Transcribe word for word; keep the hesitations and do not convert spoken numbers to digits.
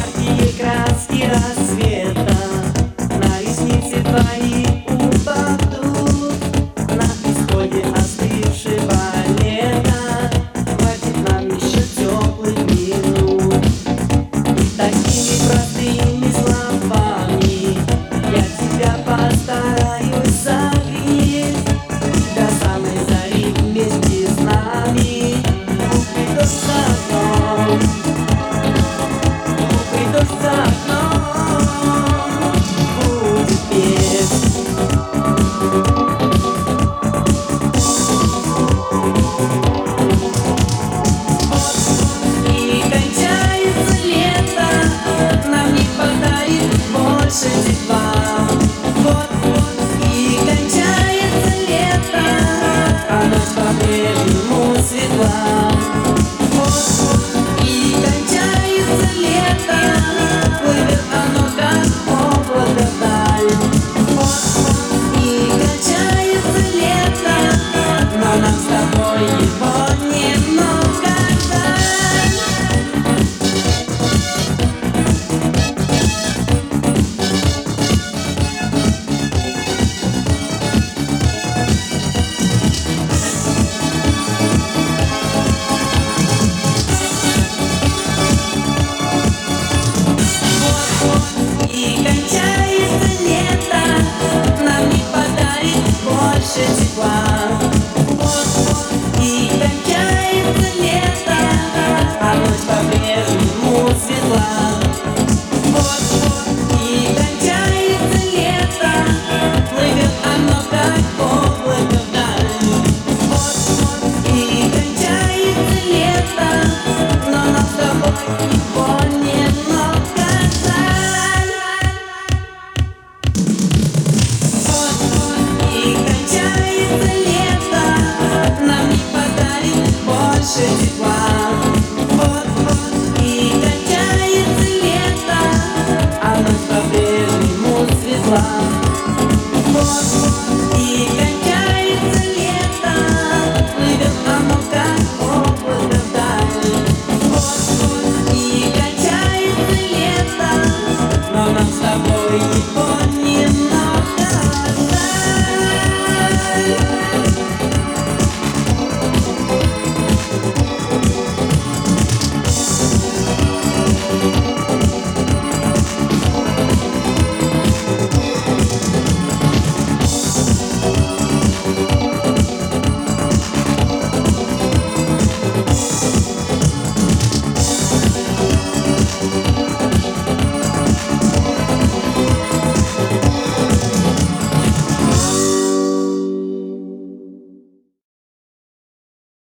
яркие краски рассвета на ресницы твои упадут. На исходе остывшего лета хватит нам еще теплых минут. И такими простыми словами я тебя постараюсь согреть. До самой зари вместе с нами придешь за окном, придешь за окном, будет петь. И кончается лето, нам не подарит больше тепла. Вот-вот и кончается лето, а ночь по-прежнему светла. Вот-вот и кончается лето, плывет оно как облако вдаль. Вот-вот и кончается лето, но нам с тобой его немного жаль. И кончается лето, нам не подарит больше тепла. Вот-вот и кончается лето, а ночь по-прежнему светла. Вот-вот и кончается лето, плывет оно как облако вдаль. Вот-вот и кончается лето, но нам с тобой его немного жаль. Вот-вот и кончается лето, нам не подарит больше тепла. Вот-вот и кончается лето, а ночь по-прежнему светла. Вот-вот и кончается лето, плывет оно как облако вдаль. Вот-вот и кончается лето, но нам с тобой